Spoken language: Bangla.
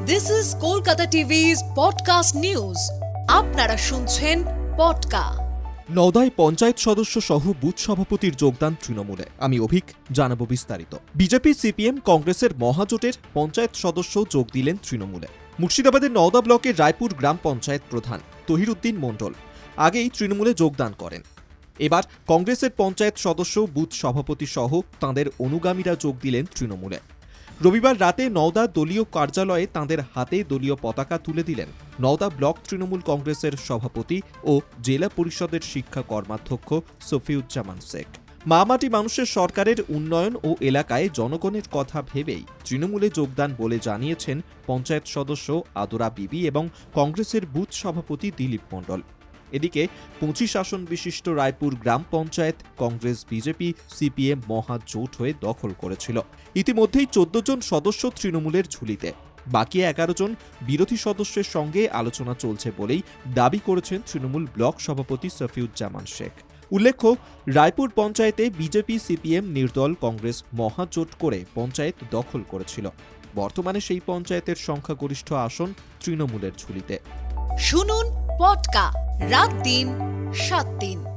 This is Kolkata TV's podcast news. আপনারা শুনছেন পডকা। নওদায় পঞ্চায়েত সদস্য সহ বুথ সভাপতির যোগদান তৃণমূলে। আমি অভিক, জানাবো বিস্তারিত। বিজেপি, সিপিএম, কংগ্রেসের মহাজোটের পঞ্চায়েত সদস্য যোগ দিলেন তৃণমূলে। মুর্শিদাবাদের নওদা ব্লকের রায়পুর গ্রাম পঞ্চায়েত প্রধান তহিরউদ্দিন মণ্ডল আগেই তৃণমূলে যোগদান করেন। এবার কংগ্রেসের পঞ্চায়েত সদস্য, বুথ সভাপতি সহ তাঁদের অনুগামীরা যোগ দিলেন তৃণমূলে। রবিবার রাতে নওদা দলীয় কার্যালয়ে তাঁদের হাতে দলীয় পতাকা তুলে দিলেন নওদা ব্লক তৃণমূল কংগ্রেসের সভাপতি ও জেলা পরিষদের শিক্ষা কর্মাধ্যক্ষ সফিউজ্জামান শেখ। মামাটি মানুষের সরকারের উন্নয়ন ও এলাকায় জনগণের কথা ভেবেই তৃণমূলে যোগদান বলে জানিয়েছেন পঞ্চায়েত সদস্য আদরা বিবি এবং কংগ্রেসের বুথ সভাপতি দিলীপ মণ্ডল। এদিকে 25 আসন বিশিষ্ট রায়পুর গ্রাম পঞ্চায়েত কংগ্রেস, বিজেপি, সিপিএম মহাজোট হয়ে দখল করেছিল। ইতিমধ্যেই 14 জন সদস্য তৃণমূলের ঝুলিতে, বাকি 11 জন বিরোধী সদস্যের সঙ্গে আলোচনা চলছে বলেই দাবি করেছেন তৃণমূল ব্লক সভাপতি সফিউজ্জামান শেখ। উল্লেখ্য, রায়পুর পঞ্চায়েতে বিজেপি, সিপিএম, নির্দল কংগ্রেস মহাজোট করে পঞ্চায়েত দখল করেছিল। বর্তমানে সেই পঞ্চায়েতের সংখ্যাগরিষ্ঠ আসন তৃণমূলের ঝুলিতে। শুনুন পডকা রাত দিন 7 দিন।